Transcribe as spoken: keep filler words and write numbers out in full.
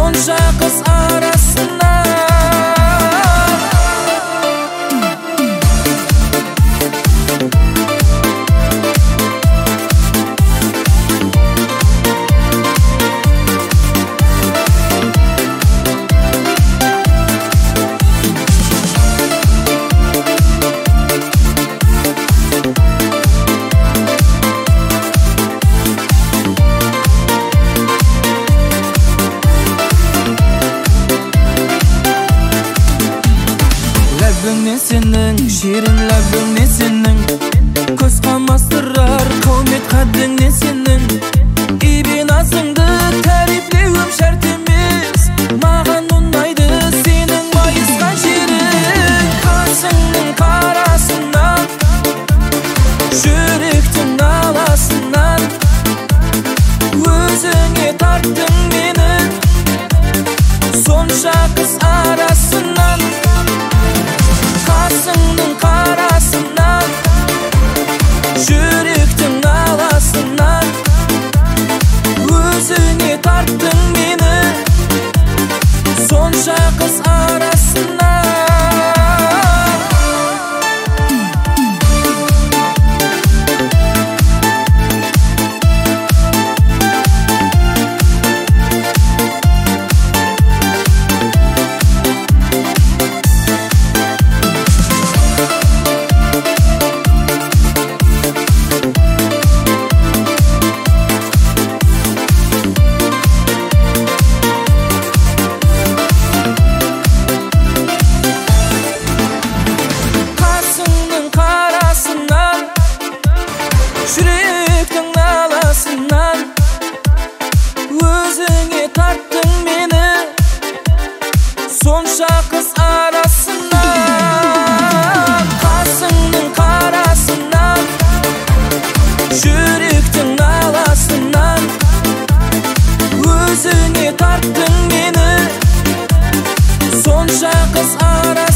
сонша қыз арасынан. Ләбіңнен сенің, шерін ләбіңнен сенің, көз қамастырар қаумет қаддіңнен сенің. Ибен азыңды тәрифлеуім шарт емес, маған ұнайды сенің майысқан жерің. Қасыңның қарасынан, жүректің аласынан, өзіңе тарттың мені, сонша қыз арасынан. Қасыңның қарасынан, жүректің аласынан, өзіңе тарттың мені, сонша қыз арасынан. Жүректің аласынан, өзіңе тарттың мені, сонша қыз арасынан. Қасыңның қарасынан, жүректің аласынан, өзіңе тарттың мені, сонша қыз арасынан.